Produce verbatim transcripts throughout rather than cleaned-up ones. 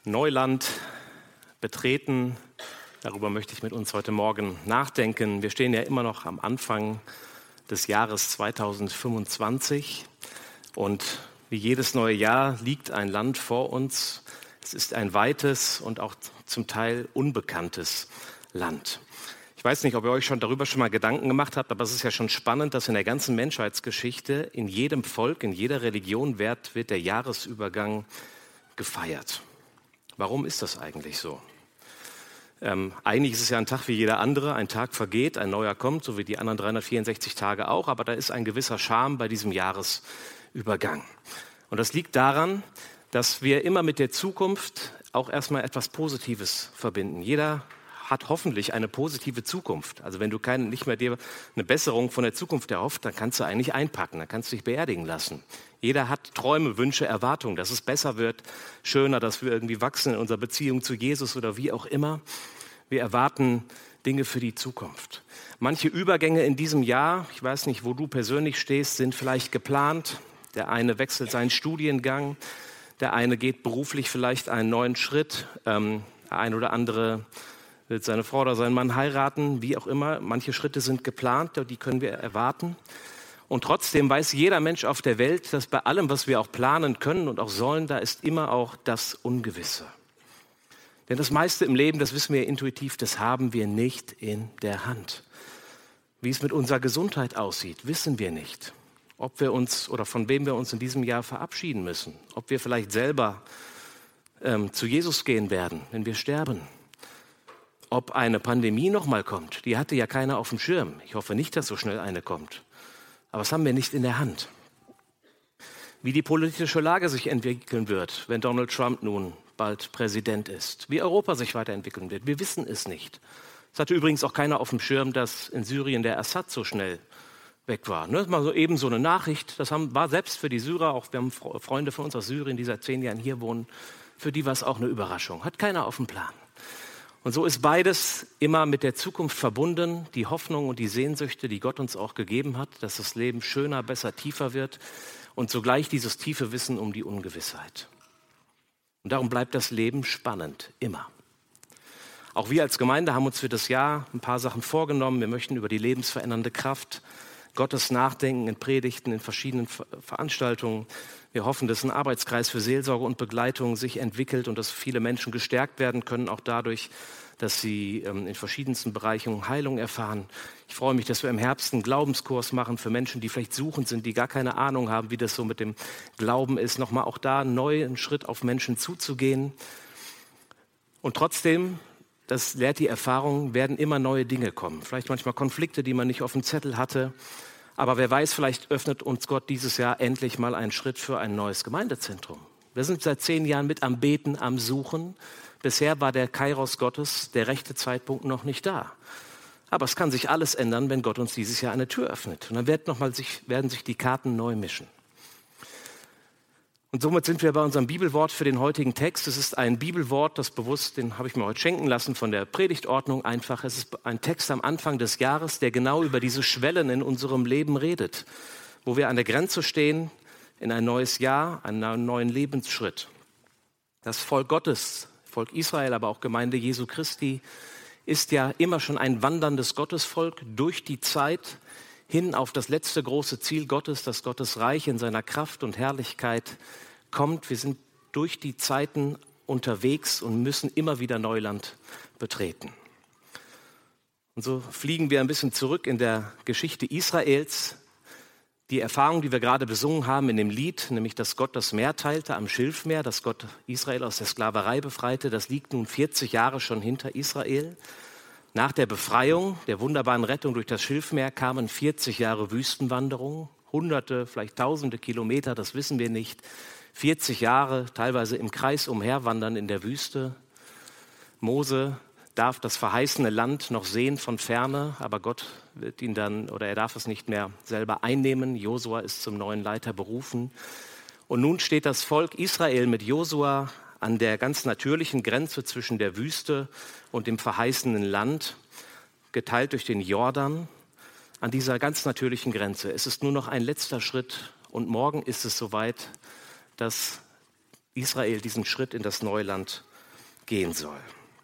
Neuland betreten. Darüber möchte ich mit uns heute Morgen nachdenken. Wir stehen ja immer noch am Anfang des Jahres zweitausendfünfundzwanzig und wie jedes neue Jahr liegt ein Land vor uns. Es ist ein weites und auch zum Teil unbekanntes Land. Ich weiß nicht, ob ihr euch schon darüber schon mal Gedanken gemacht habt, aber es ist ja schon spannend, dass in der ganzen Menschheitsgeschichte in jedem Volk, in jeder Religion wird, wird der Jahresübergang gefeiert. Warum ist das eigentlich so? Ähm, eigentlich ist es ja ein Tag wie jeder andere. Ein Tag vergeht, ein neuer kommt, so wie die anderen dreihundertvierundsechzig Tage auch. Aber da ist ein gewisser Charme bei diesem Jahresübergang. Und das liegt daran, dass wir immer mit der Zukunft auch erstmal etwas Positives verbinden. Jeder hat hoffentlich eine positive Zukunft. Also wenn du kein, nicht mehr dir eine Besserung von der Zukunft erhofft, dann kannst du eigentlich einpacken, dann kannst du dich beerdigen lassen. Jeder hat Träume, Wünsche, Erwartungen, dass es besser wird, schöner, dass wir irgendwie wachsen in unserer Beziehung zu Jesus oder wie auch immer. Wir erwarten Dinge für die Zukunft. Manche Übergänge in diesem Jahr, ich weiß nicht, wo du persönlich stehst, sind vielleicht geplant. Der eine wechselt seinen Studiengang, der eine geht beruflich vielleicht einen neuen Schritt, ähm, der eine oder andere will seine Frau oder seinen Mann heiraten, wie auch immer. Manche Schritte sind geplant, die können wir erwarten. Und trotzdem weiß jeder Mensch auf der Welt, dass bei allem, was wir auch planen können und auch sollen, da ist immer auch das Ungewisse. Denn das meiste im Leben, das wissen wir intuitiv, das haben wir nicht in der Hand. Wie es mit unserer Gesundheit aussieht, wissen wir nicht. Ob wir uns oder von wem wir uns in diesem Jahr verabschieden müssen. Ob wir vielleicht selber ähm, zu Jesus gehen werden, wenn wir sterben. Ob eine Pandemie nochmal kommt, die hatte ja keiner auf dem Schirm. Ich hoffe nicht, dass so schnell eine kommt. Aber das haben wir nicht in der Hand. Wie die politische Lage sich entwickeln wird, wenn Donald Trump nun bald Präsident ist. Wie Europa sich weiterentwickeln wird, wir wissen es nicht. Es hatte übrigens auch keiner auf dem Schirm, dass in Syrien der Assad so schnell weg war. Das ist mal so eben so eine Nachricht. Das haben, war selbst für die Syrer, auch wir haben Freunde von uns aus Syrien, die seit zehn Jahren hier wohnen, für die war es auch eine Überraschung. Hat keiner auf dem Plan. Und so ist beides immer mit der Zukunft verbunden, die Hoffnung und die Sehnsüchte, die Gott uns auch gegeben hat, dass das Leben schöner, besser, tiefer wird und zugleich dieses tiefe Wissen um die Ungewissheit. Und darum bleibt das Leben spannend, immer. Auch wir als Gemeinde haben uns für das Jahr ein paar Sachen vorgenommen. Wir möchten über die lebensverändernde Kraft Gottes nachdenken in Predigten, in verschiedenen Veranstaltungen. Wir hoffen, dass ein Arbeitskreis für Seelsorge und Begleitung sich entwickelt und dass viele Menschen gestärkt werden können, auch dadurch, dass sie ähm, in verschiedensten Bereichen Heilung erfahren. Ich freue mich, dass wir im Herbst einen Glaubenskurs machen für Menschen, die vielleicht suchend sind, die gar keine Ahnung haben, wie das so mit dem Glauben ist. Nochmal auch da neu einen Schritt auf Menschen zuzugehen. Und trotzdem, das lehrt die Erfahrung, werden immer neue Dinge kommen. Vielleicht manchmal Konflikte, die man nicht auf dem Zettel hatte. Aber wer weiß, vielleicht öffnet uns Gott dieses Jahr endlich mal einen Schritt für ein neues Gemeindezentrum. Wir sind seit zehn Jahren mit am Beten, am Suchen. Bisher war der Kairos Gottes, der rechte Zeitpunkt, noch nicht da. Aber es kann sich alles ändern, wenn Gott uns dieses Jahr eine Tür öffnet. Und dann wird noch mal sich, werden sich die Karten neu mischen. Und somit sind wir bei unserem Bibelwort für den heutigen Text. Es ist ein Bibelwort, das bewusst, den habe ich mir heute schenken lassen von der Predigtordnung einfach. Es ist ein Text am Anfang des Jahres, der genau über diese Schwellen in unserem Leben redet, wo wir an der Grenze stehen in ein neues Jahr, einen neuen Lebensschritt. Das Volk Gottes, Volk Israel, aber auch Gemeinde Jesu Christi, ist ja immer schon ein wanderndes Gottesvolk durch die Zeit hin auf das letzte große Ziel Gottes, dass Gottes Reich in seiner Kraft und Herrlichkeit kommt. Wir sind durch die Zeiten unterwegs und müssen immer wieder Neuland betreten. Und so fliegen wir ein bisschen zurück in der Geschichte Israels. Die Erfahrung, die wir gerade besungen haben in dem Lied, nämlich dass Gott das Meer teilte am Schilfmeer, dass Gott Israel aus der Sklaverei befreite, das liegt nun vierzig Jahre schon hinter Israel. Nach der Befreiung, der wunderbaren Rettung durch das Schilfmeer kamen vierzig Jahre Wüstenwanderung, hunderte, vielleicht tausende Kilometer, das wissen wir nicht. vierzig Jahre teilweise im Kreis umherwandern in der Wüste. Mose darf das verheißene Land noch sehen von Ferne, aber Gott wird ihn dann, oder er darf es nicht mehr selber einnehmen. Josua ist zum neuen Leiter berufen. Und nun steht das Volk Israel mit Josua an der ganz natürlichen Grenze zwischen der Wüste und dem verheißenen Land, geteilt durch den Jordan, an dieser ganz natürlichen Grenze. Es ist nur noch ein letzter Schritt und morgen ist es soweit, dass Israel diesen Schritt in das Neuland gehen soll.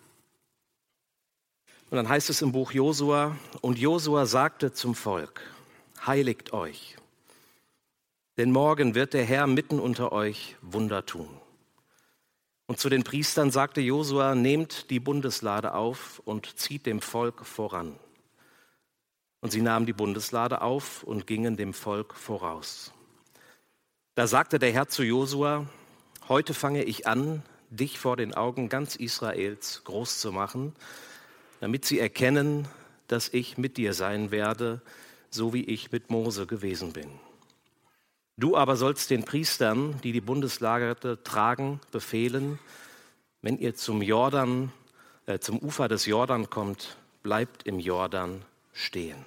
Und dann heißt es im Buch Josua, und Josua sagte zum Volk, heiligt euch, denn morgen wird der Herr mitten unter euch Wunder tun. Und zu den Priestern sagte Josua, nehmt die Bundeslade auf und zieht dem Volk voran. Und sie nahmen die Bundeslade auf und gingen dem Volk voraus. Da sagte der Herr zu Josua, heute fange ich an, dich vor den Augen ganz Israels groß zu machen, damit sie erkennen, dass ich mit dir sein werde, so wie ich mit Mose gewesen bin. Du aber sollst den Priestern, die die Bundeslade tragen, befehlen, wenn ihr zum Jordan, äh, zum Ufer des Jordan kommt, bleibt im Jordan stehen.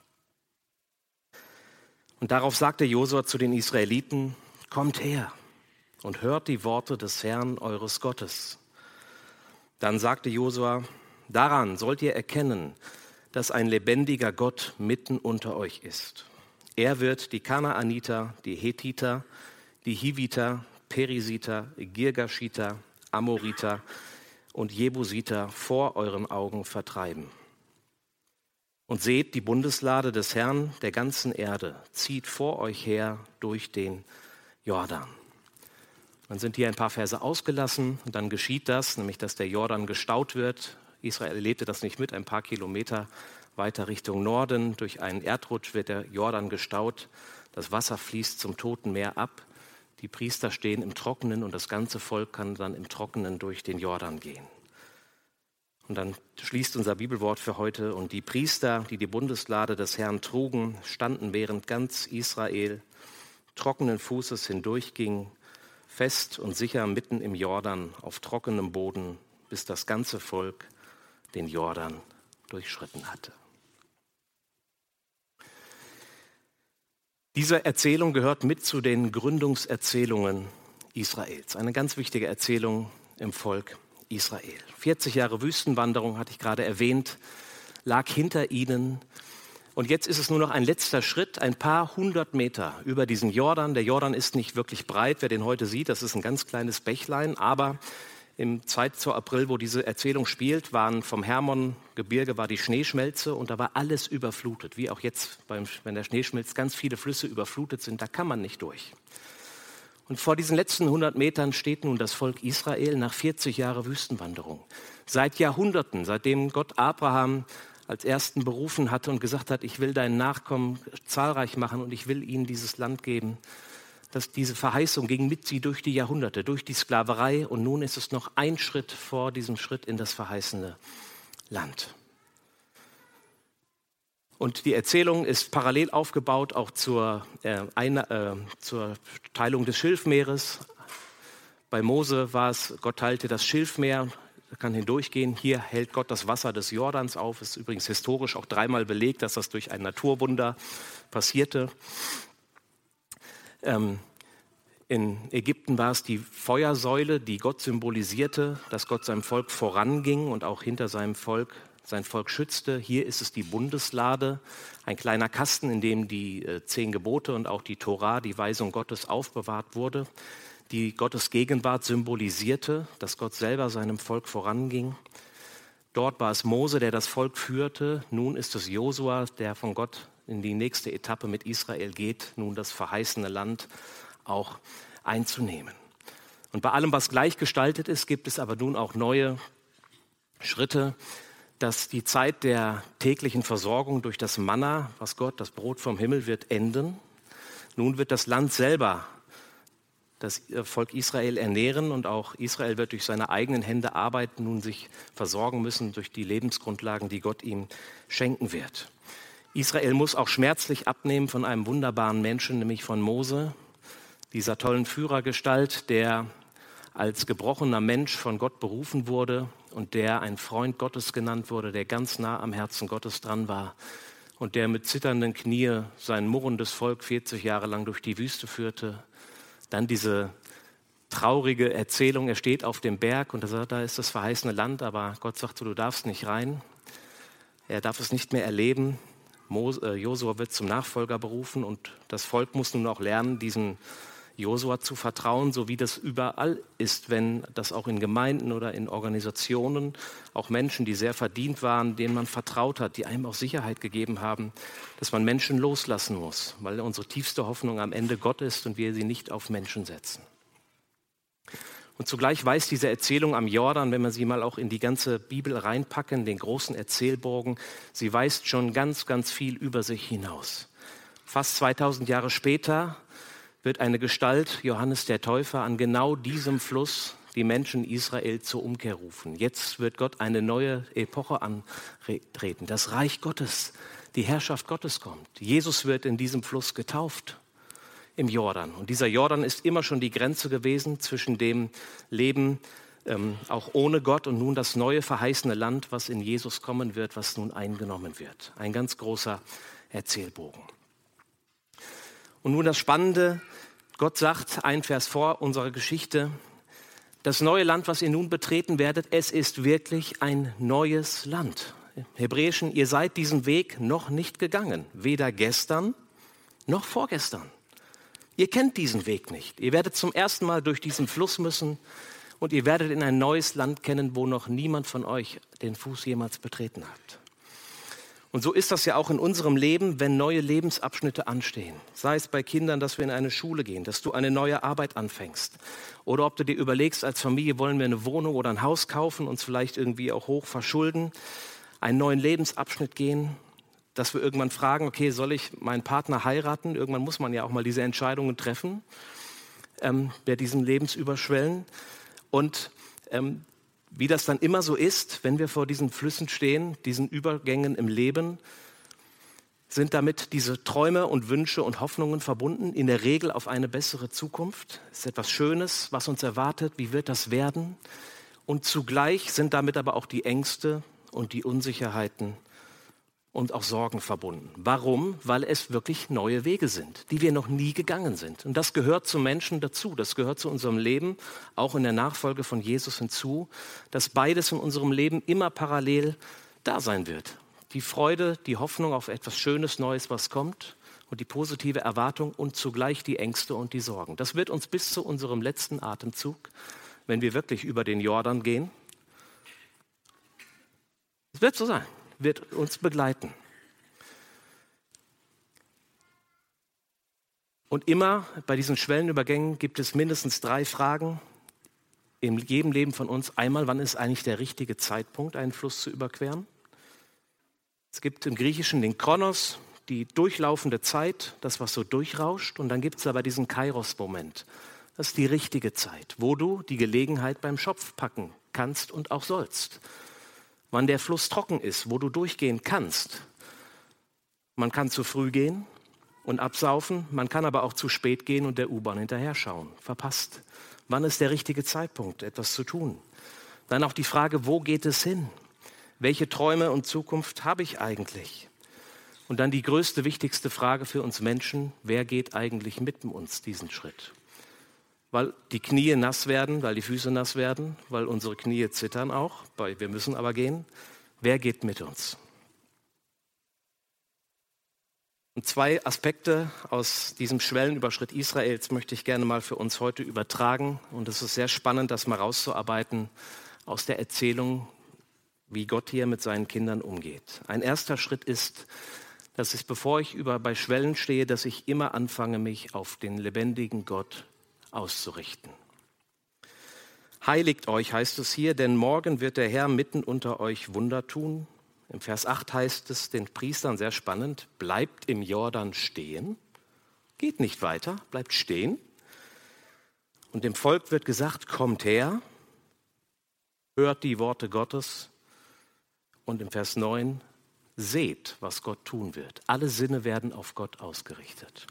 Und darauf sagte Josua zu den Israeliten, kommt her und hört die Worte des Herrn eures Gottes. Dann sagte Josua, daran sollt ihr erkennen, dass ein lebendiger Gott mitten unter euch ist. Er wird die Kanaaniter, die Hethiter, die Hiviter, Perisiter, Girgashiter, Amoriter und Jebusiter vor euren Augen vertreiben. Und seht, die Bundeslade des Herrn der ganzen Erde zieht vor euch her durch den Jordan. Dann sind hier ein paar Verse ausgelassen und dann geschieht das, nämlich dass der Jordan gestaut wird. Israel erlebte das nicht mit, ein paar Kilometer weiter Richtung Norden. Durch einen Erdrutsch wird der Jordan gestaut. Das Wasser fließt zum Toten Meer ab. Die Priester stehen im Trockenen und das ganze Volk kann dann im Trockenen durch den Jordan gehen. Und dann schließt unser Bibelwort für heute. Und die Priester, die die Bundeslade des Herrn trugen, standen, während ganz Israel trockenen Fußes hindurchging, fest und sicher mitten im Jordan auf trockenem Boden, bis das ganze Volk den Jordan durchschritten hatte. Diese Erzählung gehört mit zu den Gründungserzählungen Israels. Eine ganz wichtige Erzählung im Volk Israel. vierzig Jahre Wüstenwanderung, hatte ich gerade erwähnt, lag hinter ihnen. Und jetzt ist es nur noch ein letzter Schritt, ein paar hundert Meter über diesen Jordan. Der Jordan ist nicht wirklich breit, wer den heute sieht, das ist ein ganz kleines Bächlein, aber im Zeit zu April, wo diese Erzählung spielt, waren vom Hermongebirge war die Schneeschmelze und da war alles überflutet, wie auch jetzt, beim, wenn der Schnee schmilzt, ganz viele Flüsse überflutet sind, da kann man nicht durch. Und vor diesen letzten hundert Metern steht nun das Volk Israel nach vierzig Jahren Wüstenwanderung. Seit Jahrhunderten, seitdem Gott Abraham als Ersten berufen hatte und gesagt hat, ich will deinen Nachkommen zahlreich machen und ich will ihnen dieses Land geben, dass diese Verheißung ging mit sie durch die Jahrhunderte, durch die Sklaverei und nun ist es noch ein Schritt vor diesem Schritt in das verheißene Land. Und die Erzählung ist parallel aufgebaut auch zur, äh, eine, äh, zur Teilung des Schilfmeeres. Bei Mose war es, Gott teilte das Schilfmeer, kann hindurchgehen. Hier hält Gott das Wasser des Jordans auf. Es ist übrigens historisch auch dreimal belegt, dass das durch ein Naturwunder passierte. Ähm, in Ägypten war es die Feuersäule, die Gott symbolisierte, dass Gott seinem Volk voranging und auch hinter seinem Volk sein Volk schützte. Hier ist es die Bundeslade, ein kleiner Kasten, in dem die äh, zehn Gebote und auch die Tora, die Weisung Gottes, aufbewahrt wurde, die Gottes Gegenwart symbolisierte, dass Gott selber seinem Volk voranging. Dort war es Mose, der das Volk führte. Nun ist es Josua, der von Gott in die nächste Etappe mit Israel geht, nun das verheißene Land auch einzunehmen. Und bei allem, was gleich gestaltet ist, gibt es aber nun auch neue Schritte, dass die Zeit der täglichen Versorgung durch das Manna, was Gott, das Brot vom Himmel, wird enden. Nun wird das Land selber das Volk Israel ernähren und auch Israel wird durch seine eigenen Hände arbeiten, nun sich versorgen müssen durch die Lebensgrundlagen, die Gott ihm schenken wird. Israel muss auch schmerzlich abnehmen von einem wunderbaren Menschen, nämlich von Mose, dieser tollen Führergestalt, der als gebrochener Mensch von Gott berufen wurde und der ein Freund Gottes genannt wurde, der ganz nah am Herzen Gottes dran war und der mit zitternden Knie sein murrendes Volk vierzig Jahre lang durch die Wüste führte. Dann diese traurige Erzählung, er steht auf dem Berg und er sagt, da ist das verheißene Land, aber Gott sagt, du darfst nicht rein. Er darf es nicht mehr erleben. Josua wird zum Nachfolger berufen und das Volk muss nun auch lernen, diesen Josua zu vertrauen, so wie das überall ist, wenn das auch in Gemeinden oder in Organisationen, auch Menschen, die sehr verdient waren, denen man vertraut hat, die einem auch Sicherheit gegeben haben, dass man Menschen loslassen muss, weil unsere tiefste Hoffnung am Ende Gott ist und wir sie nicht auf Menschen setzen. Und zugleich weist diese Erzählung am Jordan, wenn man sie mal auch in die ganze Bibel reinpacken, den großen Erzählbogen, sie weist schon ganz, ganz viel über sich hinaus. Fast zweitausend Jahre später wird eine Gestalt, Johannes der Täufer, an genau diesem Fluss die Menschen Israel zur Umkehr rufen. Jetzt wird Gott eine neue Epoche antreten. Das Reich Gottes, die Herrschaft Gottes kommt. Jesus wird in diesem Fluss getauft, im Jordan. Und dieser Jordan ist immer schon die Grenze gewesen zwischen dem Leben ähm, auch ohne Gott und nun das neue verheißene Land, was in Jesus kommen wird, was nun eingenommen wird. Ein ganz großer Erzählbogen. Und nun das Spannende, Gott sagt, ein Vers vor unserer Geschichte, das neue Land, was ihr nun betreten werdet, es ist wirklich ein neues Land. Im Hebräischen, ihr seid diesen Weg noch nicht gegangen, weder gestern noch vorgestern. Ihr kennt diesen Weg nicht. Ihr werdet zum ersten Mal durch diesen Fluss müssen und ihr werdet in ein neues Land kennen, wo noch niemand von euch den Fuß jemals betreten hat. Und so ist das ja auch in unserem Leben, wenn neue Lebensabschnitte anstehen. Sei es bei Kindern, dass wir in eine Schule gehen, dass du eine neue Arbeit anfängst. Oder ob du dir überlegst, als Familie wollen wir eine Wohnung oder ein Haus kaufen, uns vielleicht irgendwie auch hoch verschulden, einen neuen Lebensabschnitt gehen, dass wir irgendwann fragen, okay, soll ich meinen Partner heiraten? Irgendwann muss man ja auch mal diese Entscheidungen treffen, ähm, bei diesen Lebensüberschwellen. Und ähm, wie das dann immer so ist, wenn wir vor diesen Flüssen stehen, diesen Übergängen im Leben, sind damit diese Träume und Wünsche und Hoffnungen verbunden, in der Regel auf eine bessere Zukunft. Es ist etwas Schönes, was uns erwartet, wie wird das werden? Und zugleich sind damit aber auch die Ängste und die Unsicherheiten und auch Sorgen verbunden. Warum? Weil es wirklich neue Wege sind, die wir noch nie gegangen sind. Und das gehört zum Menschen dazu, das gehört zu unserem Leben, auch in der Nachfolge von Jesus hinzu, dass beides in unserem Leben immer parallel da sein wird. Die Freude, die Hoffnung auf etwas Schönes, Neues, was kommt und die positive Erwartung und zugleich die Ängste und die Sorgen. Das wird uns bis zu unserem letzten Atemzug, wenn wir wirklich über den Jordan gehen, es wird so sein. Wird uns begleiten. Und immer bei diesen Schwellenübergängen gibt es mindestens drei Fragen in jedem Leben von uns. Einmal, wann ist eigentlich der richtige Zeitpunkt, einen Fluss zu überqueren? Es gibt im Griechischen den Chronos, die durchlaufende Zeit, das, was so durchrauscht. Und dann gibt es aber diesen Kairos-Moment. Das ist die richtige Zeit, wo du die Gelegenheit beim Schopf packen kannst und auch sollst. Wann der Fluss trocken ist, wo du durchgehen kannst. Man kann zu früh gehen und absaufen, man kann aber auch zu spät gehen und der U-Bahn hinterher schauen. Verpasst. Wann ist der richtige Zeitpunkt, etwas zu tun? Dann auch die Frage, wo geht es hin? Welche Träume und Zukunft habe ich eigentlich? Und dann die größte, wichtigste Frage für uns Menschen, wer geht eigentlich mit uns diesen Schritt? Weil die Knie nass werden, weil die Füße nass werden, weil unsere Knie zittern auch, weil wir müssen aber gehen. Wer geht mit uns? Und zwei Aspekte aus diesem Schwellenüberschritt Israels möchte ich gerne mal für uns heute übertragen. Und es ist sehr spannend, das mal rauszuarbeiten aus der Erzählung, wie Gott hier mit seinen Kindern umgeht. Ein erster Schritt ist, dass ich, bevor ich über, bei Schwellen stehe, dass ich immer anfange, mich auf den lebendigen Gott auszurichten. Heiligt euch, heißt es hier, denn morgen wird der Herr mitten unter euch Wunder tun. Im Vers acht heißt es den Priestern, sehr spannend, bleibt im Jordan stehen, geht nicht weiter, bleibt stehen. Und dem Volk wird gesagt, kommt her, hört die Worte Gottes. Und im Vers neun, seht, was Gott tun wird. Alle Sinne werden auf Gott ausgerichtet.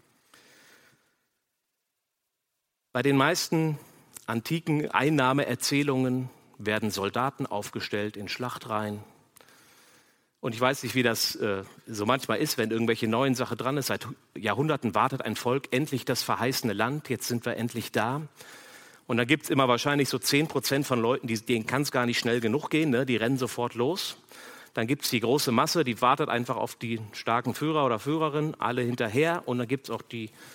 Bei den meisten antiken Einnahmeerzählungen werden Soldaten aufgestellt in Schlachtreihen. Und ich weiß nicht, wie das äh, so manchmal ist, wenn irgendwelche neuen Sache dran ist. Seit Jahrhunderten wartet ein Volk endlich das verheißene Land. Jetzt sind wir endlich da. Und da gibt es immer wahrscheinlich so zehn Prozent von Leuten, die, denen kann es gar nicht schnell genug gehen. Ne? Die rennen sofort los. Dann gibt es die große Masse, die wartet einfach auf die starken Führer oder Führerin, alle hinterher. Und dann gibt es auch die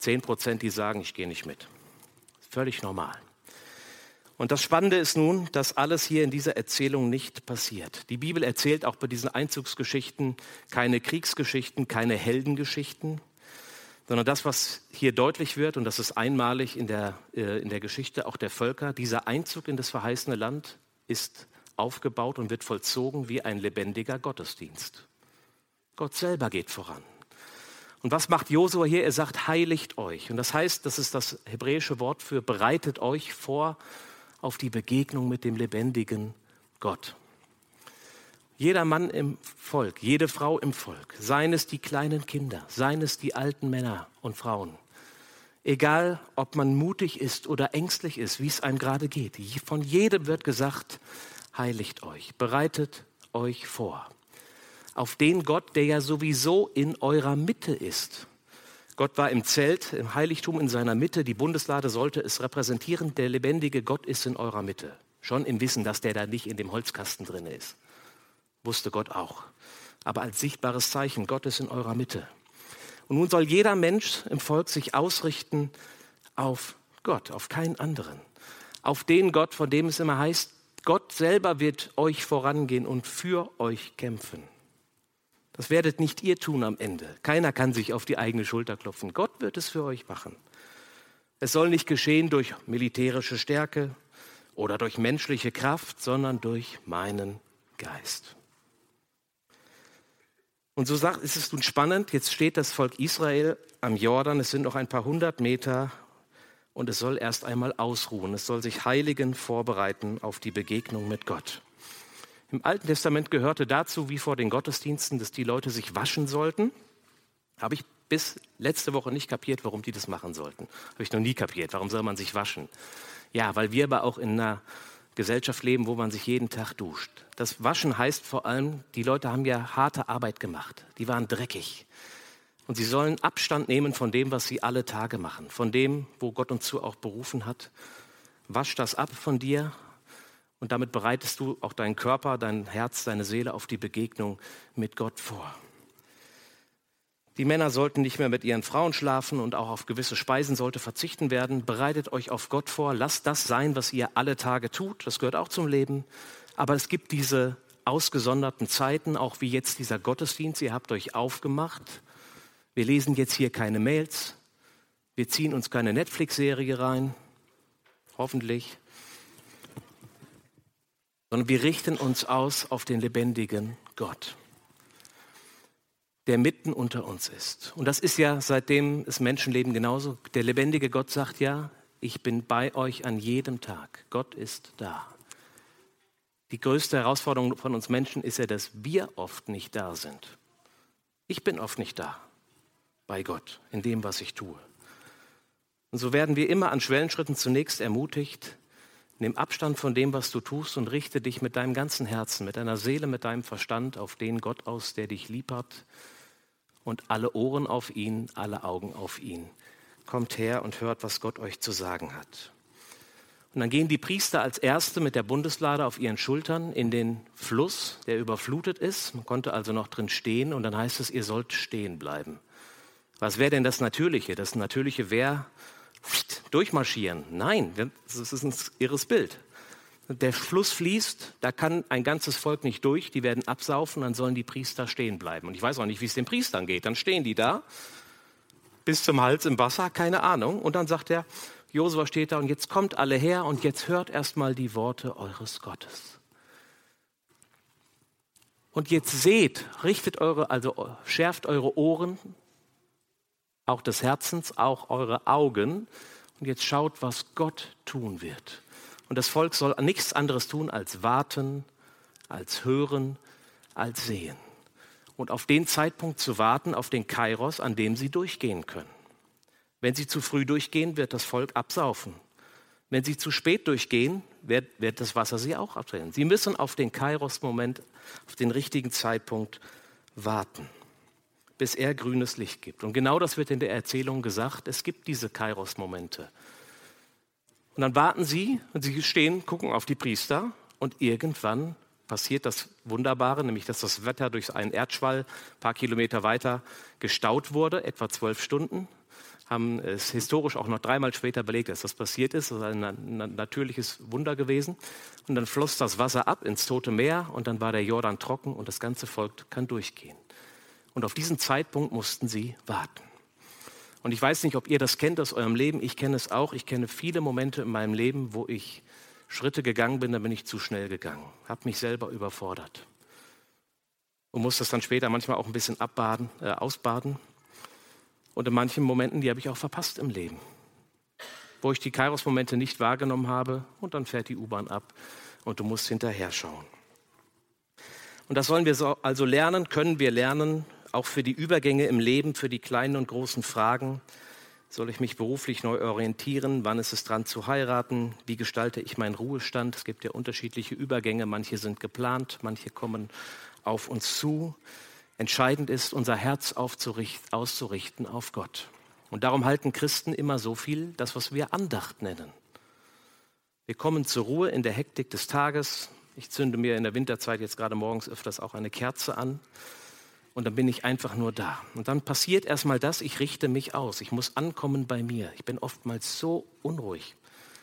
Zehn Prozent, die sagen, ich gehe nicht mit. Völlig normal. Und das Spannende ist nun, dass alles hier in dieser Erzählung nicht passiert. Die Bibel erzählt auch bei diesen Einzugsgeschichten keine Kriegsgeschichten, keine Heldengeschichten, sondern das, was hier deutlich wird, und das ist einmalig in der, äh, in der Geschichte auch der Völker, dieser Einzug in das verheißene Land ist aufgebaut und wird vollzogen wie ein lebendiger Gottesdienst. Gott selber geht voran. Und was macht Josua hier? Er sagt, heiligt euch. Und das heißt, das ist das hebräische Wort für bereitet euch vor auf die Begegnung mit dem lebendigen Gott. Jeder Mann im Volk, jede Frau im Volk, seien es die kleinen Kinder, seien es die alten Männer und Frauen, egal ob man mutig ist oder ängstlich ist, wie es einem gerade geht, von jedem wird gesagt, heiligt euch, bereitet euch vor auf den Gott, der ja sowieso in eurer Mitte ist. Gott war im Zelt, im Heiligtum in seiner Mitte. Die Bundeslade sollte es repräsentieren. Der lebendige Gott ist in eurer Mitte. Schon im Wissen, dass der da nicht in dem Holzkasten drin ist. Wusste Gott auch. Aber als sichtbares Zeichen, Gott ist in eurer Mitte. Und nun soll jeder Mensch im Volk sich ausrichten auf Gott, auf keinen anderen. Auf den Gott, von dem es immer heißt, Gott selber wird euch vorangehen und für euch kämpfen. Das werdet nicht ihr tun am Ende. Keiner kann sich auf die eigene Schulter klopfen. Gott wird es für euch machen. Es soll nicht geschehen durch militärische Stärke oder durch menschliche Kraft, sondern durch meinen Geist. Und so sagt, ist es nun spannend, jetzt steht das Volk Israel am Jordan, es sind noch ein paar hundert Meter und es soll erst einmal ausruhen. Es soll sich heiligen, vorbereiten auf die Begegnung mit Gott. Im Alten Testament gehörte dazu, wie vor den Gottesdiensten, dass die Leute sich waschen sollten. Habe ich bis letzte Woche nicht kapiert, warum die das machen sollten. Habe ich noch nie kapiert. Warum soll man sich waschen? Ja, weil wir aber auch in einer Gesellschaft leben, wo man sich jeden Tag duscht. Das Waschen heißt vor allem, die Leute haben ja harte Arbeit gemacht. Die waren dreckig. Und sie sollen Abstand nehmen von dem, was sie alle Tage machen. Von dem, wo Gott uns zu auch berufen hat. Wasch das ab von dir. Und damit bereitest du auch deinen Körper, dein Herz, deine Seele auf die Begegnung mit Gott vor. Die Männer sollten nicht mehr mit ihren Frauen schlafen und auch auf gewisse Speisen sollte verzichten werden. Bereitet euch auf Gott vor, lasst das sein, was ihr alle Tage tut. Das gehört auch zum Leben. Aber es gibt diese ausgesonderten Zeiten, auch wie jetzt dieser Gottesdienst. Ihr habt euch aufgemacht. Wir lesen jetzt hier keine Mails. Wir ziehen uns keine Netflix-Serie rein. Hoffentlich. Sondern wir richten uns aus auf den lebendigen Gott, der mitten unter uns ist. Und das ist ja, seitdem es Menschenleben genauso. Der lebendige Gott sagt ja, ich bin bei euch an jedem Tag. Gott ist da. Die größte Herausforderung von uns Menschen ist ja, dass wir oft nicht da sind. Ich bin oft nicht da bei Gott, in dem, was ich tue. Und so werden wir immer an Schwellenschritten zunächst ermutigt, nimm Abstand von dem, was du tust und richte dich mit deinem ganzen Herzen, mit deiner Seele, mit deinem Verstand auf den Gott aus, der dich lieb hat und alle Ohren auf ihn, alle Augen auf ihn. Kommt her und hört, was Gott euch zu sagen hat. Und dann gehen die Priester als Erste mit der Bundeslade auf ihren Schultern in den Fluss, der überflutet ist. Man konnte also noch drin stehen und dann heißt es, ihr sollt stehen bleiben. Was wäre denn das Natürliche? Das Natürliche wäre durchmarschieren. Nein, das ist ein irres Bild. Der Fluss fließt, da kann ein ganzes Volk nicht durch, die werden absaufen, dann sollen die Priester stehen bleiben. Und ich weiß auch nicht, wie es den Priestern geht. Dann stehen die da, bis zum Hals im Wasser, keine Ahnung. Und dann sagt er, Josua steht da und jetzt kommt alle her und jetzt hört erstmal die Worte eures Gottes. Und jetzt seht, richtet eure, also schärft eure Ohren, auch des Herzens, auch eure Augen. Und jetzt schaut, was Gott tun wird. Und das Volk soll nichts anderes tun, als warten, als hören, als sehen. Und auf den Zeitpunkt zu warten, auf den Kairos, an dem sie durchgehen können. Wenn sie zu früh durchgehen, wird das Volk absaufen. Wenn sie zu spät durchgehen, wird, wird das Wasser sie auch abdrehen. Sie müssen auf den Kairos-Moment, auf den richtigen Zeitpunkt warten, bis er grünes Licht gibt. Und genau das wird in der Erzählung gesagt. Es gibt diese Kairos-Momente. Und dann warten sie und sie stehen, gucken auf die Priester und irgendwann passiert das Wunderbare, nämlich dass das Wetter durch einen Erdschwall ein paar Kilometer weiter gestaut wurde, etwa zwölf Stunden. haben es historisch auch noch dreimal später belegt, dass das passiert ist. Das ist ein, ein natürliches Wunder gewesen. Und dann floss das Wasser ab ins Tote Meer und dann war der Jordan trocken und das ganze Volk kann durchgehen. Und auf diesen Zeitpunkt mussten sie warten. Und ich weiß nicht, ob ihr das kennt aus eurem Leben. Ich kenne es auch. Ich kenne viele Momente in meinem Leben, wo ich Schritte gegangen bin, dann bin ich zu schnell gegangen, habe mich selber überfordert und muss das dann später manchmal auch ein bisschen abbaden, äh, ausbaden. Und in manchen Momenten, die habe ich auch verpasst im Leben, wo ich die Kairos-Momente nicht wahrgenommen habe und dann fährt die U-Bahn ab und du musst hinterher schauen. Und das sollen wir so also lernen, können wir lernen, auch für die Übergänge im Leben, für die kleinen und großen Fragen. Soll ich mich beruflich neu orientieren? Wann ist es dran zu heiraten? Wie gestalte ich meinen Ruhestand? Es gibt ja unterschiedliche Übergänge. Manche sind geplant, manche kommen auf uns zu. Entscheidend ist, unser Herz auszurichten auf Gott. Und darum halten Christen immer so viel, das, was wir Andacht nennen. Wir kommen zur Ruhe in der Hektik des Tages. Ich zünde mir in der Winterzeit jetzt gerade morgens öfters auch eine Kerze an. Und dann bin ich einfach nur da. Und dann passiert erstmal das, ich richte mich aus. Ich muss ankommen bei mir. Ich bin oftmals so unruhig.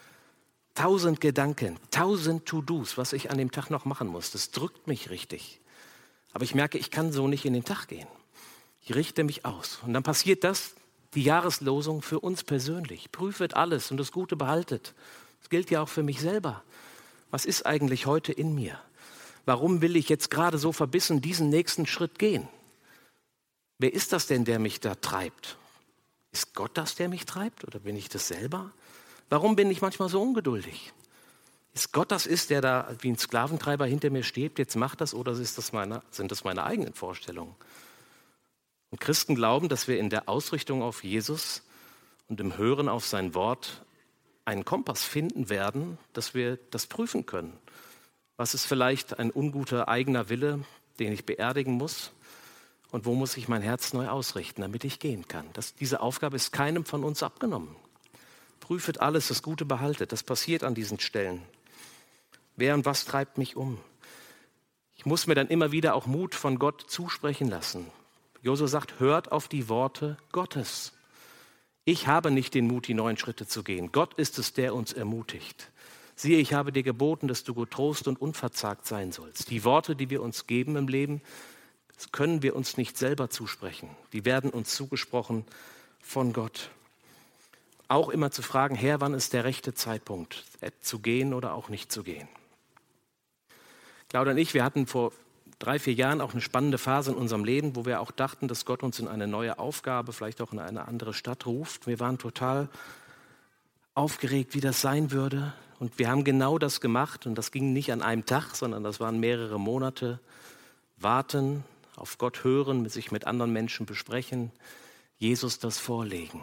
Tausend Gedanken, tausend To-Dos, was ich an dem Tag noch machen muss. Das drückt mich richtig. Aber ich merke, ich kann so nicht in den Tag gehen. Ich richte mich aus. Und dann passiert das, die Jahreslosung für uns persönlich. Prüfet alles und das Gute behaltet. Das gilt ja auch für mich selber. Was ist eigentlich heute in mir? Warum will ich jetzt gerade so verbissen diesen nächsten Schritt gehen? Wer ist das denn, der mich da treibt? Ist Gott das, der mich treibt oder bin ich das selber? Warum bin ich manchmal so ungeduldig? Ist Gott das ist, der da wie ein Sklaventreiber hinter mir steht, jetzt macht das oder ist das meine, sind das meine eigenen Vorstellungen? Und Christen glauben, dass wir in der Ausrichtung auf Jesus und im Hören auf sein Wort einen Kompass finden werden, dass wir das prüfen können. Was ist vielleicht ein unguter eigener Wille, den ich beerdigen muss? Und wo muss ich mein Herz neu ausrichten, damit ich gehen kann? Das, diese Aufgabe ist keinem von uns abgenommen. Prüfet alles, das Gute behaltet. Das passiert an diesen Stellen. Wer und was treibt mich um? Ich muss mir dann immer wieder auch Mut von Gott zusprechen lassen. Josua sagt, hört auf die Worte Gottes. Ich habe nicht den Mut, die neuen Schritte zu gehen. Gott ist es, der uns ermutigt. Siehe, ich habe dir geboten, dass du getrost und unverzagt sein sollst. Die Worte, die wir uns geben im Leben, können wir uns nicht selber zusprechen. Die werden uns zugesprochen von Gott. Auch immer zu fragen, Herr, wann ist der rechte Zeitpunkt, zu gehen oder auch nicht zu gehen? Claudia und ich, wir hatten vor drei, vier Jahren auch eine spannende Phase in unserem Leben, wo wir auch dachten, dass Gott uns in eine neue Aufgabe, vielleicht auch in eine andere Stadt ruft. Wir waren total aufgeregt, wie das sein würde. Und wir haben genau das gemacht. Und das ging nicht an einem Tag, sondern das waren mehrere Monate. Warten, auf Gott hören, sich mit anderen Menschen besprechen, Jesus das vorlegen.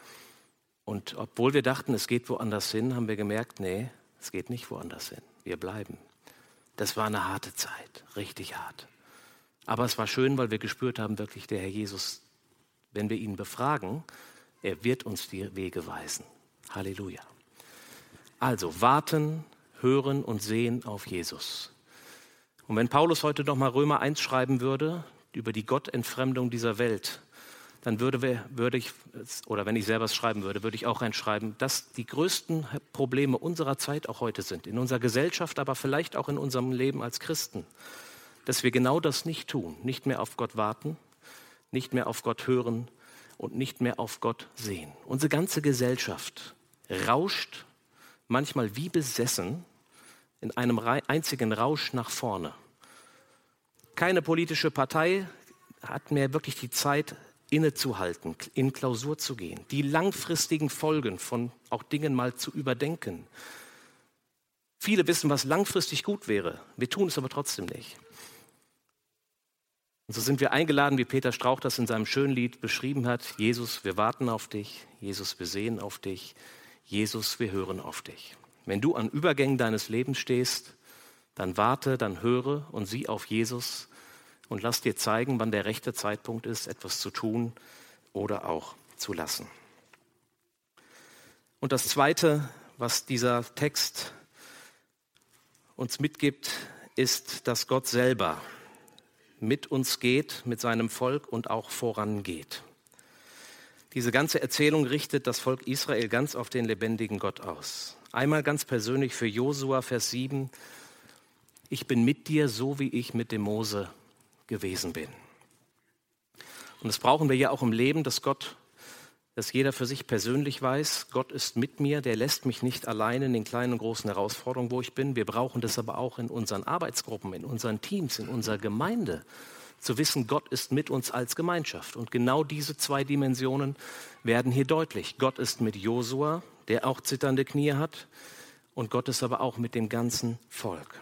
Und obwohl wir dachten, es geht woanders hin, haben wir gemerkt, nee, es geht nicht woanders hin. Wir bleiben. Das war eine harte Zeit, richtig hart. Aber es war schön, weil wir gespürt haben, wirklich der Herr Jesus, wenn wir ihn befragen, er wird uns die Wege weisen. Halleluja. Also warten, hören und sehen auf Jesus. Und wenn Paulus heute noch mal Römer eins schreiben würde, über die Gottentfremdung dieser Welt, dann würde, wir, würde ich, oder wenn ich selber es schreiben würde, würde ich auch reinschreiben, dass die größten Probleme unserer Zeit auch heute sind, in unserer Gesellschaft, aber vielleicht auch in unserem Leben als Christen, dass wir genau das nicht tun, nicht mehr auf Gott warten, nicht mehr auf Gott hören und nicht mehr auf Gott sehen. Unsere ganze Gesellschaft rauscht manchmal wie besessen in einem einzigen Rausch nach vorne. Keine politische Partei hat mehr wirklich die Zeit, innezuhalten, in Klausur zu gehen, die langfristigen Folgen von auch Dingen mal zu überdenken. Viele wissen, was langfristig gut wäre. Wir tun es aber trotzdem nicht. Und so sind wir eingeladen, wie Peter Strauch das in seinem schönen Lied beschrieben hat. Jesus, wir warten auf dich. Jesus, wir sehen auf dich. Jesus, wir hören auf dich. Wenn du an Übergängen deines Lebens stehst, dann warte, dann höre und sieh auf Jesus und lass dir zeigen, wann der rechte Zeitpunkt ist, etwas zu tun oder auch zu lassen. Und das Zweite, was dieser Text uns mitgibt, ist, dass Gott selber mit uns geht, mit seinem Volk und auch vorangeht. Diese ganze Erzählung richtet das Volk Israel ganz auf den lebendigen Gott aus. Einmal ganz persönlich für Josua, Vers sieben. Ich bin mit dir, so wie ich mit dem Mose gewesen bin. Und das brauchen wir ja auch im Leben, dass Gott, dass jeder für sich persönlich weiß, Gott ist mit mir, der lässt mich nicht alleine in den kleinen und großen Herausforderungen, wo ich bin. Wir brauchen das aber auch in unseren Arbeitsgruppen, in unseren Teams, in unserer Gemeinde, zu wissen, Gott ist mit uns als Gemeinschaft. Und genau diese zwei Dimensionen werden hier deutlich. Gott ist mit Josua, der auch zitternde Knie hat, und Gott ist aber auch mit dem ganzen Volk.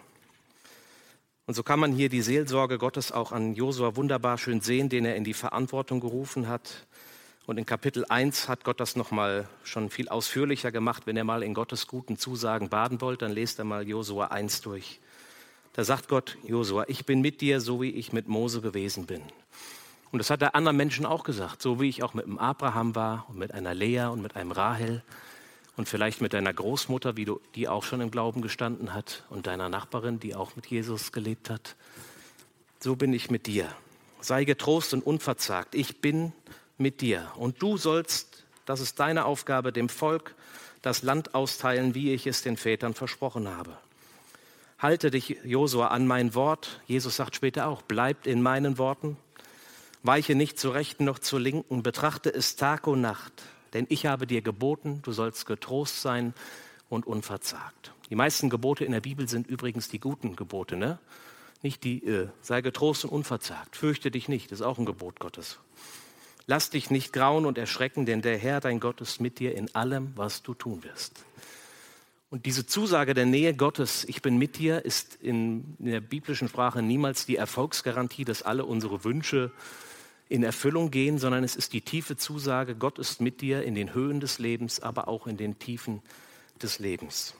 Und so kann man hier die Seelsorge Gottes auch an Josua wunderbar schön sehen, den er in die Verantwortung gerufen hat. Und in Kapitel eins hat Gott das nochmal schon viel ausführlicher gemacht. Wenn ihr mal in Gottes guten Zusagen baden wollt, dann lest ihr mal Josua eins durch. Da sagt Gott, Josua, ich bin mit dir, so wie ich mit Mose gewesen bin. Und das hat er anderen Menschen auch gesagt, so wie ich auch mit dem Abraham war und mit einer Lea und mit einem Rahel und vielleicht mit deiner Großmutter, wie du, die auch schon im Glauben gestanden hat, und deiner Nachbarin, die auch mit Jesus gelebt hat. So bin ich mit dir. Sei getrost und unverzagt. Ich bin mit dir. Und du sollst, das ist deine Aufgabe, dem Volk das Land austeilen, wie ich es den Vätern versprochen habe. Halte dich, Josua, an mein Wort. Jesus sagt später auch, bleibt in meinen Worten. Weiche nicht zur Rechten noch zur Linken. Betrachte es Tag und Nacht. Denn ich habe dir geboten, du sollst getrost sein und unverzagt. Die meisten Gebote in der Bibel sind übrigens die guten Gebote, ne? Nicht die, äh, sei getrost und unverzagt. Fürchte dich nicht, das ist auch ein Gebot Gottes. Lass dich nicht grauen und erschrecken, denn der Herr, dein Gott, ist mit dir in allem, was du tun wirst. Und diese Zusage der Nähe Gottes, ich bin mit dir, ist in, in der biblischen Sprache niemals die Erfolgsgarantie, dass alle unsere Wünsche in Erfüllung gehen, sondern es ist die tiefe Zusage, Gott ist mit dir in den Höhen des Lebens, aber auch in den Tiefen des Lebens.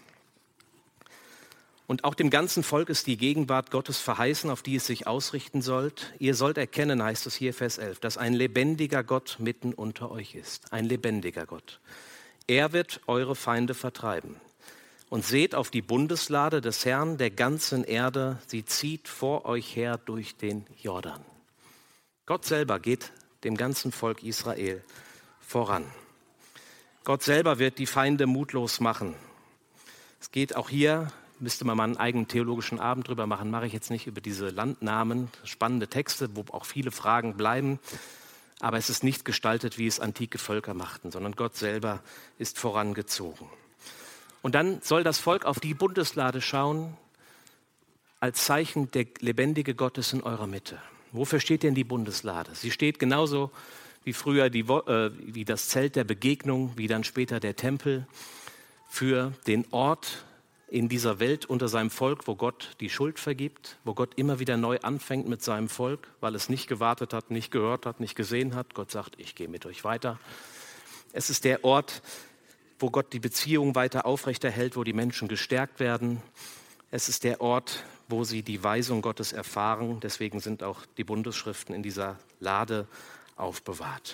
Und auch dem ganzen Volk ist die Gegenwart Gottes verheißen, auf die es sich ausrichten sollt. Ihr sollt erkennen, heißt es hier, Vers elf, dass ein lebendiger Gott mitten unter euch ist. Ein lebendiger Gott. Er wird eure Feinde vertreiben. Und seht auf die Bundeslade des Herrn der ganzen Erde, sie zieht vor euch her durch den Jordan. Gott selber geht dem ganzen Volk Israel voran. Gott selber wird die Feinde mutlos machen. Es geht auch hier, müsste man mal einen eigenen theologischen Abend drüber machen, mache ich jetzt nicht, über diese Landnamen, spannende Texte, wo auch viele Fragen bleiben. Aber es ist nicht gestaltet, wie es antike Völker machten, sondern Gott selber ist vorangezogen. Und dann soll das Volk auf die Bundeslade schauen, als Zeichen der lebendige Gottes in eurer Mitte. Wofür steht denn die Bundeslade? Sie steht genauso wie früher die, äh, wie das Zelt der Begegnung, wie dann später der Tempel, für den Ort in dieser Welt unter seinem Volk, wo Gott die Schuld vergibt, wo Gott immer wieder neu anfängt mit seinem Volk, weil es nicht gewartet hat, nicht gehört hat, nicht gesehen hat. Gott sagt, ich gehe mit euch weiter. Es ist der Ort, wo Gott die Beziehung weiter aufrechterhält, wo die Menschen gestärkt werden. Es ist der Ort, wo sie die Weisung Gottes erfahren. Deswegen sind auch die Bundesschriften in dieser Lade aufbewahrt.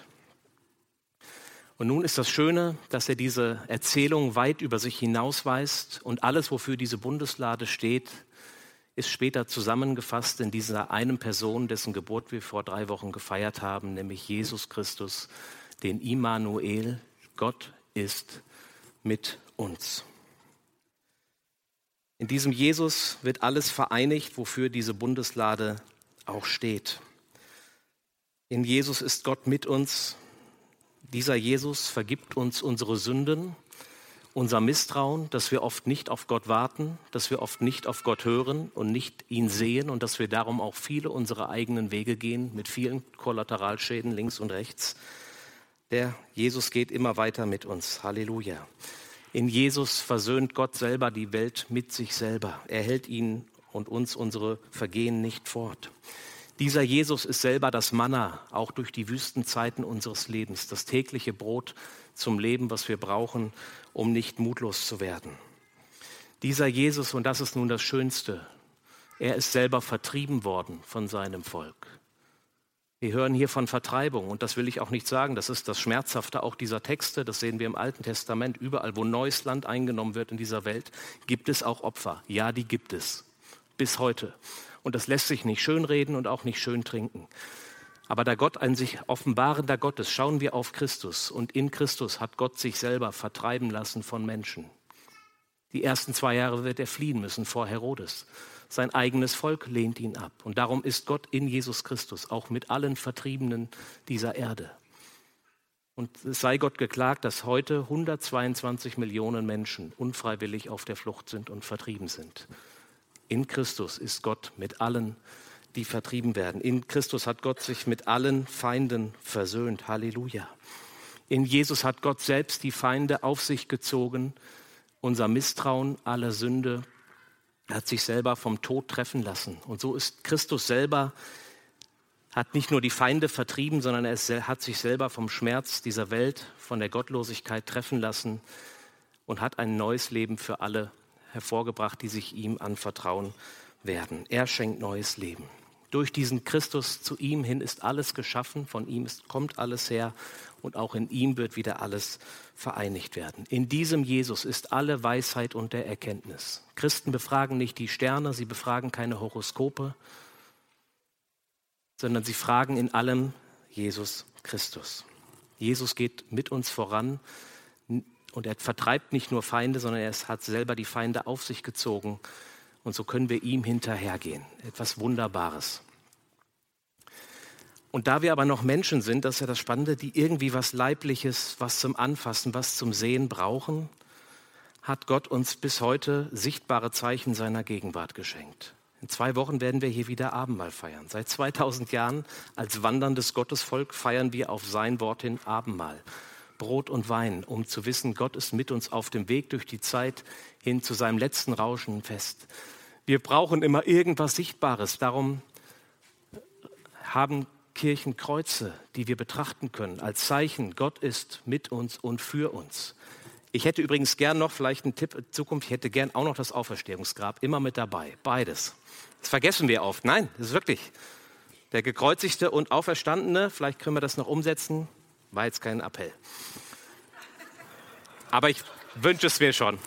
Und nun ist das Schöne, dass er diese Erzählung weit über sich hinausweist und alles, wofür diese Bundeslade steht, ist später zusammengefasst in dieser einen Person, dessen Geburt wir vor drei Wochen gefeiert haben, nämlich Jesus Christus, den Immanuel. Gott ist mit uns. In diesem Jesus wird alles vereinigt, wofür diese Bundeslade auch steht. In Jesus ist Gott mit uns. Dieser Jesus vergibt uns unsere Sünden, unser Misstrauen, dass wir oft nicht auf Gott warten, dass wir oft nicht auf Gott hören und nicht ihn sehen und dass wir darum auch viele unsere eigenen Wege gehen mit vielen Kollateralschäden links und rechts. Der Jesus geht immer weiter mit uns. Halleluja. In Jesus versöhnt Gott selber die Welt mit sich selber. Er hält ihn und uns unsere Vergehen nicht fort. Dieser Jesus ist selber das Manna, auch durch die Wüstenzeiten unseres Lebens, das tägliche Brot zum Leben, was wir brauchen, um nicht mutlos zu werden. Dieser Jesus, und das ist nun das Schönste, er ist selber vertrieben worden von seinem Volk. Wir hören hier von Vertreibung und das will ich auch nicht sagen, das ist das Schmerzhafte auch dieser Texte, das sehen wir im Alten Testament, überall wo neues Land eingenommen wird in dieser Welt, gibt es auch Opfer. Ja, die gibt es, bis heute. Und das lässt sich nicht schönreden und auch nicht schön trinken. Aber da Gott ein sich offenbarender Gott ist, schauen wir auf Christus. Und in Christus hat Gott sich selber vertreiben lassen von Menschen. Die ersten zwei Jahre wird er fliehen müssen vor Herodes. Sein eigenes Volk lehnt ihn ab. Und darum ist Gott in Jesus Christus, auch mit allen Vertriebenen dieser Erde. Und es sei Gott geklagt, dass heute hundertzweiundzwanzig Millionen Menschen unfreiwillig auf der Flucht sind und vertrieben sind. In Christus ist Gott mit allen, die vertrieben werden. In Christus hat Gott sich mit allen Feinden versöhnt. Halleluja. In Jesus hat Gott selbst die Feinde auf sich gezogen. Unser Misstrauen, alle Sünde, hat sich selber vom Tod treffen lassen. Und so ist Christus selber, hat nicht nur die Feinde vertrieben, sondern er hat sich selber vom Schmerz dieser Welt, von der Gottlosigkeit treffen lassen und hat ein neues Leben für alle hervorgebracht, die sich ihm anvertrauen werden. Er schenkt neues Leben. Durch diesen Christus zu ihm hin ist alles geschaffen, von ihm ist, kommt alles her und auch in ihm wird wieder alles vereinigt werden. In diesem Jesus ist alle Weisheit und der Erkenntnis. Christen befragen nicht die Sterne, sie befragen keine Horoskope, sondern sie fragen in allem Jesus Christus. Jesus geht mit uns voran und er vertreibt nicht nur Feinde, sondern er hat selber die Feinde auf sich gezogen. Und so können wir ihm hinterhergehen. Etwas Wunderbares. Und da wir aber noch Menschen sind, das ist ja das Spannende, die irgendwie was Leibliches, was zum Anfassen, was zum Sehen brauchen, hat Gott uns bis heute sichtbare Zeichen seiner Gegenwart geschenkt. In zwei Wochen werden wir hier wieder Abendmahl feiern. Seit zweitausend Jahren als wanderndes Gottesvolk feiern wir auf sein Wort hin Abendmahl. Brot und Wein, um zu wissen, Gott ist mit uns auf dem Weg durch die Zeit hin zu seinem letzten Rauschen fest. Wir brauchen immer irgendwas Sichtbares. Darum haben Kirchen Kreuze, die wir betrachten können, als Zeichen, Gott ist mit uns und für uns. Ich hätte übrigens gern noch, vielleicht einen Tipp in Zukunft, ich hätte gern auch noch das Auferstehungsgrab, immer mit dabei, beides. Das vergessen wir oft. Nein, das ist wirklich. Der Gekreuzigte und Auferstandene, vielleicht können wir das noch umsetzen, war jetzt kein Appell. Aber ich wünsche es mir schon.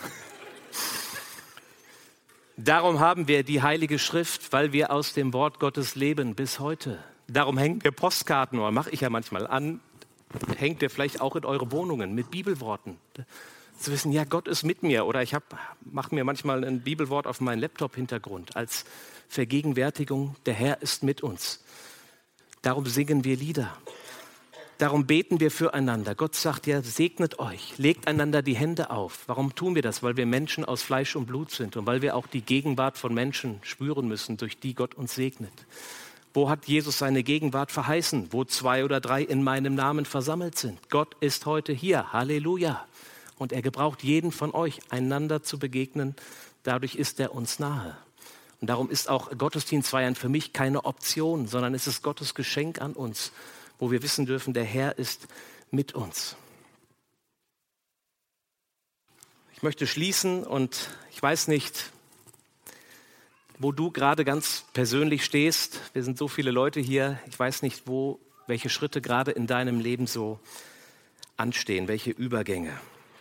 Darum haben wir die Heilige Schrift, weil wir aus dem Wort Gottes leben bis heute. Darum hängen wir Postkarten, oder mache ich ja manchmal an, hängt ihr vielleicht auch in eure Wohnungen mit Bibelworten. Zu wissen, ja, Gott ist mit mir. Oder ich mache mir manchmal ein Bibelwort auf meinen Laptop-Hintergrund als Vergegenwärtigung, der Herr ist mit uns. Darum singen wir Lieder. Darum beten wir füreinander. Gott sagt ja, segnet euch, legt einander die Hände auf. Warum tun wir das? Weil wir Menschen aus Fleisch und Blut sind und weil wir auch die Gegenwart von Menschen spüren müssen, durch die Gott uns segnet. Wo hat Jesus seine Gegenwart verheißen? Wo zwei oder drei in meinem Namen versammelt sind. Gott ist heute hier. Halleluja. Und er gebraucht jeden von euch, einander zu begegnen. Dadurch ist er uns nahe. Und darum ist auch Gottesdienstfeiern für mich keine Option, sondern es ist Gottes Geschenk an uns, wo wir wissen dürfen, der Herr ist mit uns. Ich möchte schließen und ich weiß nicht, wo du gerade ganz persönlich stehst. Wir sind so viele Leute hier. Ich weiß nicht, wo, welche Schritte gerade in deinem Leben so anstehen, welche Übergänge.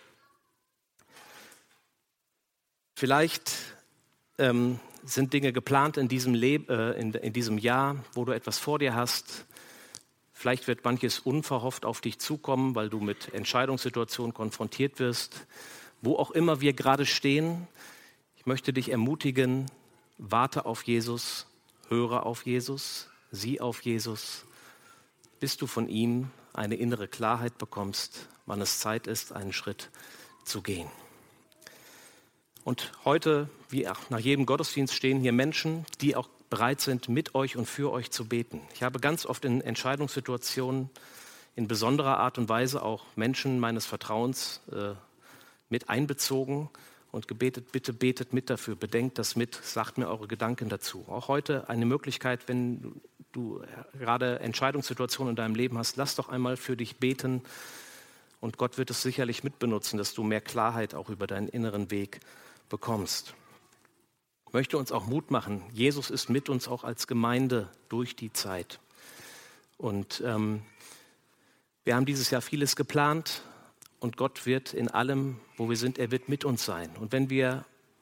Vielleicht ähm, sind Dinge geplant in diesem, Leb- äh, in, in diesem Jahr, wo du etwas vor dir hast. Vielleicht wird manches unverhofft auf dich zukommen, weil du mit Entscheidungssituationen konfrontiert wirst. Wo auch immer wir gerade stehen, ich möchte dich ermutigen, warte auf Jesus, höre auf Jesus, sieh auf Jesus, bis du von ihm eine innere Klarheit bekommst, wann es Zeit ist, einen Schritt zu gehen. Und heute, wie auch nach jedem Gottesdienst, stehen hier Menschen, die auch bereit sind, mit euch und für euch zu beten. Ich habe ganz oft in Entscheidungssituationen in besonderer Art und Weise auch Menschen meines Vertrauens äh, mit einbezogen und gebetet, bitte betet mit dafür, bedenkt das mit, sagt mir eure Gedanken dazu. Auch heute eine Möglichkeit, wenn du gerade Entscheidungssituationen in deinem Leben hast, lass doch einmal für dich beten und Gott wird es sicherlich mitbenutzen, dass du mehr Klarheit auch über deinen inneren Weg bekommst. Ich möchte uns auch Mut machen. Jesus ist mit uns auch als Gemeinde durch die Zeit. Und ähm, wir haben dieses Jahr vieles geplant und Gott wird in allem, wo wir sind, er wird mit uns sein. Und wenn wir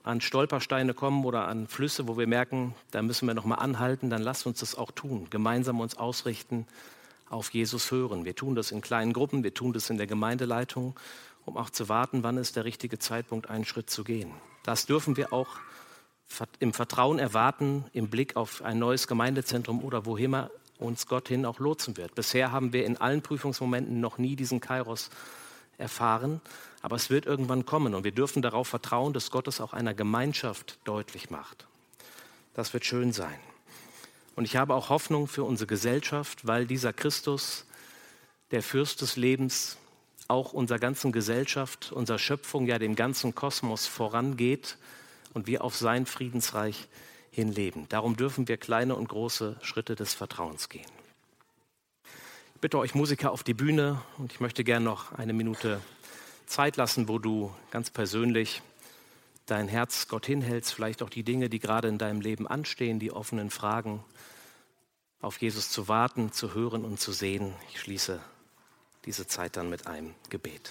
an Stolpersteine kommen oder an Flüsse, wo wir merken, da müssen wir noch mal anhalten, dann lasst uns das auch tun. Gemeinsam uns ausrichten, auf Jesus hören. Wir tun das in kleinen Gruppen, wir tun das in der Gemeindeleitung, um auch zu warten, wann ist der richtige Zeitpunkt, einen Schritt zu gehen. Das dürfen wir auch im Vertrauen erwarten, im Blick auf ein neues Gemeindezentrum oder wohin immer uns Gott hin auch lotsen wird. Bisher haben wir in allen Prüfungsmomenten noch nie diesen Kairos erfahren, aber es wird irgendwann kommen und wir dürfen darauf vertrauen, dass Gott es auch einer Gemeinschaft deutlich macht. Das wird schön sein. Und ich habe auch Hoffnung für unsere Gesellschaft, weil dieser Christus, der Fürst des Lebens, auch unserer ganzen Gesellschaft, unserer Schöpfung, ja dem ganzen Kosmos vorangeht und wir auf sein Friedensreich hinleben. Darum dürfen wir kleine und große Schritte des Vertrauens gehen. Ich bitte euch Musiker auf die Bühne und ich möchte gerne noch eine Minute Zeit lassen, wo du ganz persönlich dein Herz Gott hinhältst, vielleicht auch die Dinge, die gerade in deinem Leben anstehen, die offenen Fragen, auf Jesus zu warten, zu hören und zu sehen. Ich schließe diese Zeit dann mit einem Gebet.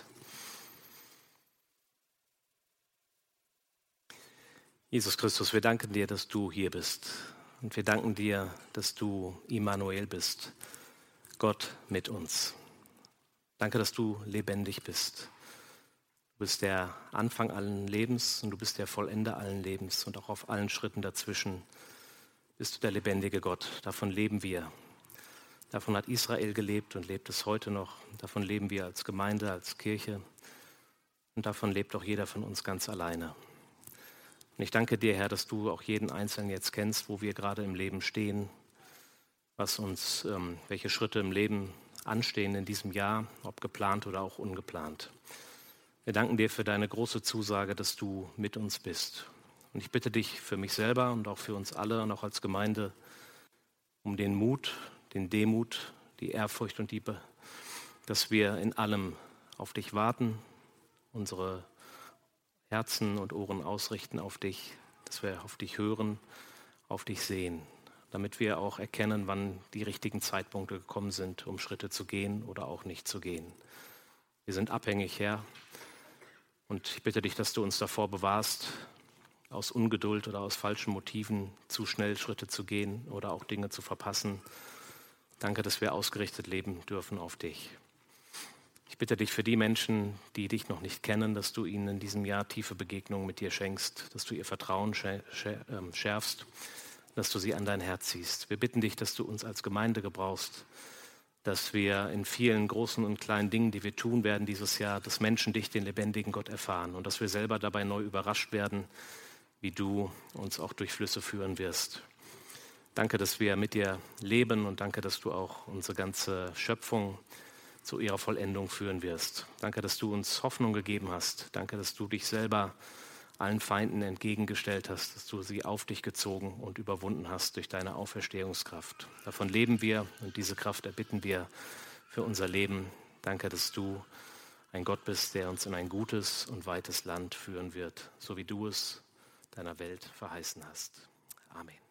Jesus Christus, wir danken dir, dass du hier bist. Und wir danken dir, dass du Immanuel bist, Gott mit uns. Danke, dass du lebendig bist. Du bist der Anfang allen Lebens und du bist der Vollender allen Lebens. Und auch auf allen Schritten dazwischen bist du der lebendige Gott. Davon leben wir. Davon hat Israel gelebt und lebt es heute noch. Davon leben wir als Gemeinde, als Kirche. Und davon lebt auch jeder von uns ganz alleine. Und ich danke dir, Herr, dass du auch jeden Einzelnen jetzt kennst, wo wir gerade im Leben stehen, was uns, ähm, welche Schritte im Leben anstehen in diesem Jahr, ob geplant oder auch ungeplant. Wir danken dir für deine große Zusage, dass du mit uns bist. Und ich bitte dich für mich selber und auch für uns alle und auch als Gemeinde um den Mut, den Demut, die Ehrfurcht und die, Be- dass wir in allem auf dich warten, unsere Herzen und Ohren ausrichten auf dich, dass wir auf dich hören, auf dich sehen, damit wir auch erkennen, wann die richtigen Zeitpunkte gekommen sind, um Schritte zu gehen oder auch nicht zu gehen. Wir sind abhängig, Herr, und ich bitte dich, dass du uns davor bewahrst, aus Ungeduld oder aus falschen Motiven zu schnell Schritte zu gehen oder auch Dinge zu verpassen. Danke, dass wir ausgerichtet leben dürfen auf dich. Ich bitte dich für die Menschen, die dich noch nicht kennen, dass du ihnen in diesem Jahr tiefe Begegnungen mit dir schenkst, dass du ihr Vertrauen schärfst, dass du sie an dein Herz ziehst. Wir bitten dich, dass du uns als Gemeinde gebrauchst, dass wir in vielen großen und kleinen Dingen, die wir tun werden dieses Jahr, dass Menschen dich, den lebendigen Gott, erfahren und dass wir selber dabei neu überrascht werden, wie du uns auch durch Flüsse führen wirst. Danke, dass wir mit dir leben und danke, dass du auch unsere ganze Schöpfung zu ihrer Vollendung führen wirst. Danke, dass du uns Hoffnung gegeben hast. Danke, dass du dich selber allen Feinden entgegengestellt hast, dass du sie auf dich gezogen und überwunden hast durch deine Auferstehungskraft. Davon leben wir und diese Kraft erbitten wir für unser Leben. Danke, dass du ein Gott bist, der uns in ein gutes und weites Land führen wird, so wie du es deiner Welt verheißen hast. Amen.